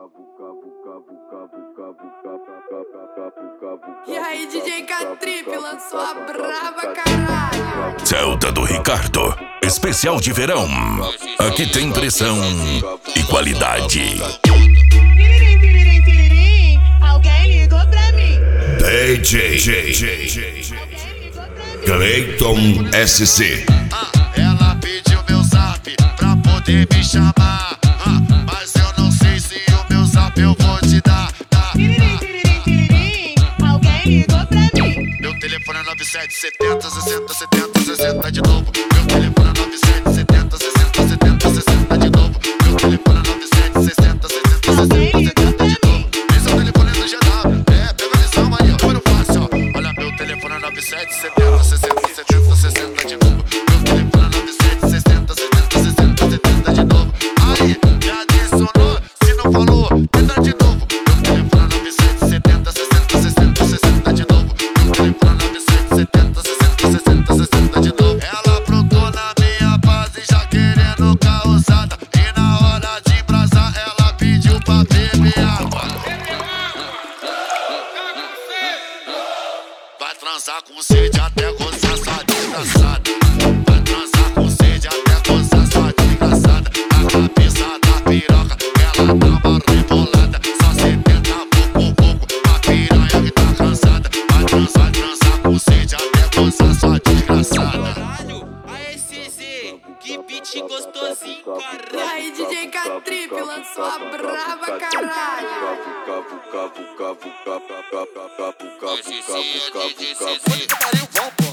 E aí, DJ K-Trip lançou a braba, caralho. Celta do Ricardo, especial de verão. Aqui tem pressão e qualidade. Alguém ligou pra mim. DJ Cleiton SC. Ela pediu meu zap pra poder me chamar, mas eu não sei se o meu zap eu vou te dar. Alguém ligou pra mim. Meu telefone é 9770 60 70 60 de novo. Meu telefone é 9770 60 70 60 de novo. Meu telefone é 9760 60 60 70 de novo. Esse é o telefone do GW. Pega a lição aí, ó, foi no fácil, ó. Olha, meu telefone é 9770 60 70 60 de novo. Meu telefone é 9760 70 60 70 de novo. Aí, já adicionou, se não falou, tenta de novo. Meu telefone é 9770 60 60 60 de novo. Meu telefone é 9770 60 60 60 de novo. Ela aprontou na minha base já querendo causada. E na hora de brasar ela pediu pra beber água. Vai transar com sede até gozar sua desgraçada. Vai transar com sede até gozar sua desgraçada. A cabeça da piroca, ela dá uma rebolada. Só 70 pouco, a piranha que tá cansada. Vai transar com sede até gozar sua desgraçada. Caralho, aê CZ, que beat gostosinho, E caralho. aí, DJ K-Trip lançou a braba, caralho. CZ é DJ CZ.